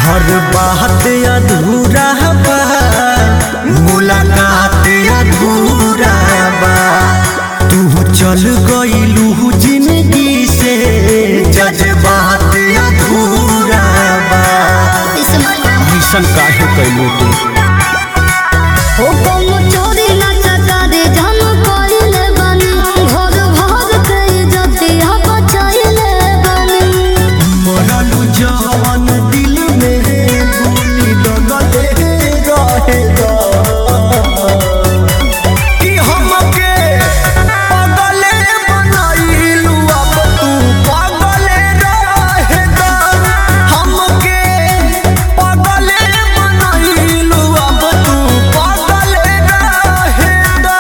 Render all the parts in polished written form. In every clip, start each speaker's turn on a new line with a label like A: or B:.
A: हर बात अधूरा बा, मुलाकात अधूरा बा। तू चल गइलू जिंदगी से, जज्बात अधूरा बा। ऐसन काहे कइलू तू?
B: हो कोनो चोरी ना चकारी जान कइले बानी, घर भर के इज्जतिया बचाइले बानी।
A: मरलू जवान दिल में गोली दगले रहेगा कि हमके पागले बनाइलू, अब तू पागले रहेगा। हमके पागले बनाइलू, अब तू पागले रहेगा।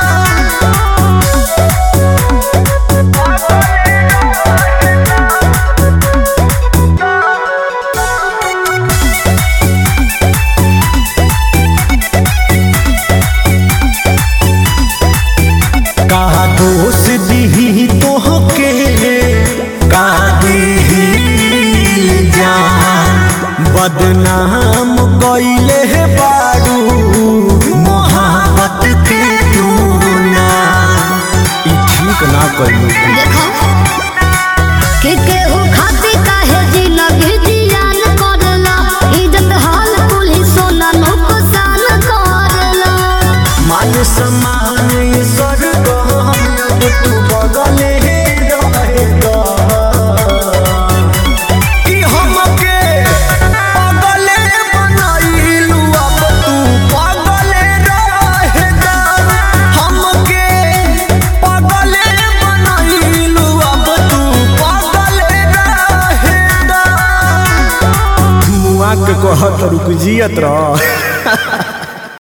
A: का दोष दी तोहके, का दी जान बदनाम कइले बारू मोहब्बत के दूना। ई ठीक ना कइलू तू।
B: देखो के केहू खातिर काहे जिंदगी जियान करला, इज्जत हाल कुली सोना नुकसान करला।
A: मान सम्मान स्वर्ग अब तू बगले रहेगा कि हमके पागले बनाइलू, अब तू पागले रहेगा। हमके पागले बनाइलू, अब तू पागले रहेगा। मुआ के कहत रुक जियत रह।